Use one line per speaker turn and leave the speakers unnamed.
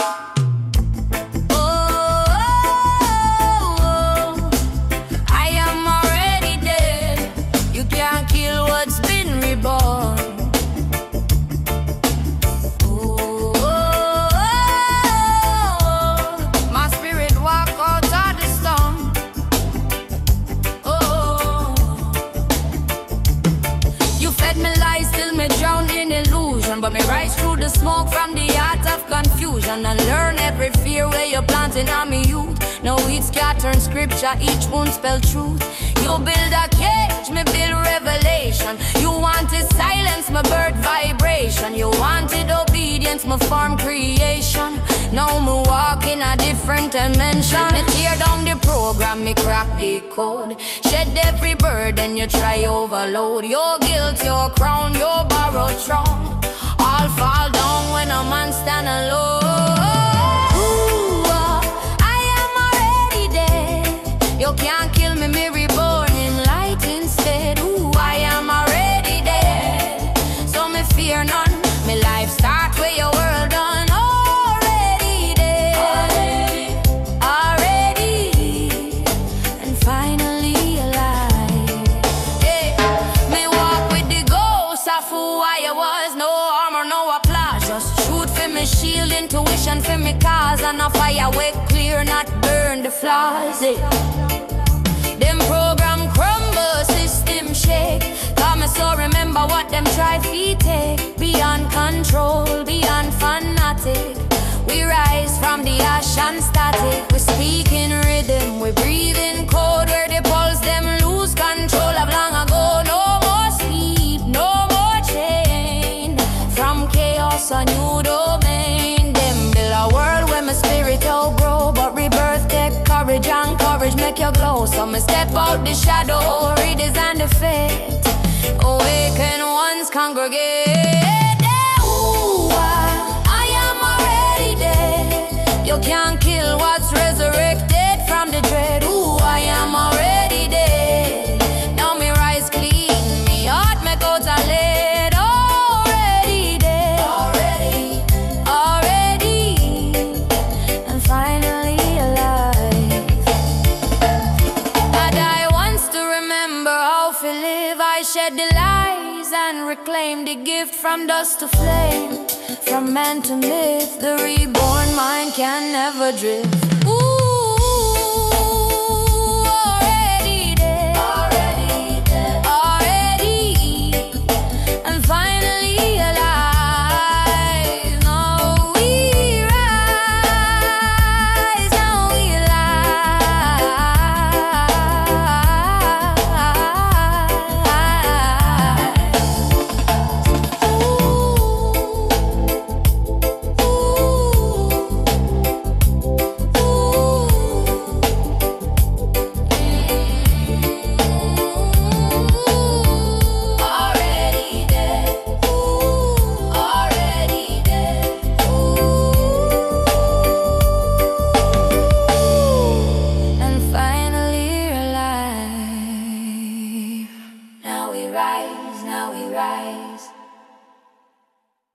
I am already dead. You can't kill what's been reborn. My spirit walk out of the storm. You fed me lies till me drowned in illusion, but me rise through the smoke from the heart of confusion and learn every fear where you're planting on me youth. No weed scattering scripture, each one spell truth. You build a cage, me build revelation. You wanted silence, my bird vibration. You wanted obedience, my farm creation. Now me walk in a different dimension. Me tear down the program, me crack the code. Shed every burden, you try overload. Your guilt, your crown, your borrowed throne, all fall down when a man stand alone. You can't kill me, me reborn in light instead. Ooh, I am already dead, so me fear none. Me life start where your world done. Already dead, already, and finally alive. Yeah. Me walk with the ghost of who I was. No armor, no applause, just truth for me shield, intuition for me cause, and a fire way clear, not burn the flaws. Them program crumble, system shake. Got me so remember what them try to take. Beyond control, beyond fanatic. We rise from the ash and static. We speak in rhythm, we breathe in code. Where the pulse them lose control of long ago. No more sleep, no more chain. From chaos a new domain. Them build a world where my spirit outgrow, but rebirth take courage, and courage make you glow. So me step out the shadow, redesign the fate. Awaken ones congregate. Ooh, I am already dead. You can't kill what's resurrected from the dread. Ooh, I am already dead. Now me rise clean, me heart make out a lead. Already dead, already, and finally alive. I die once to remember how to live. I shed the lies and reclaim the gift from dust to flame. From man to myth, the reborn mind can never drift.